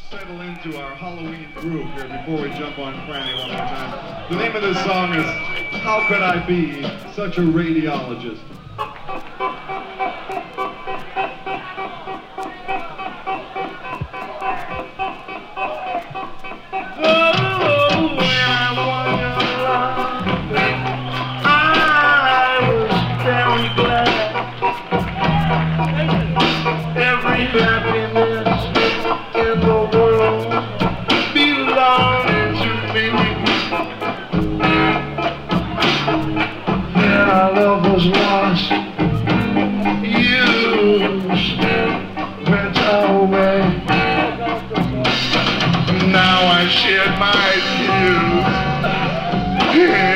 settle into our Halloween groove here before we jump on Franny one more time. The name of this song is How Could I Be Such a Radiologist? My views.